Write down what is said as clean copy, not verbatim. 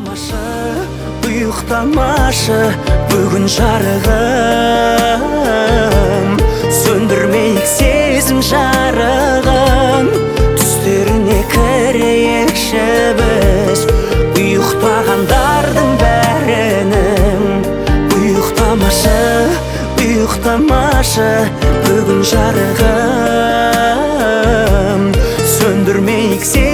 Ұйықтамашы, бүгін жарығым, сөндірмейік сезім жарығын. Түстеріне кірейікші біз, ұйықтағандардың бәрінің. Ұйықтамашы, бүгін жарығым, сөндірмейік сезім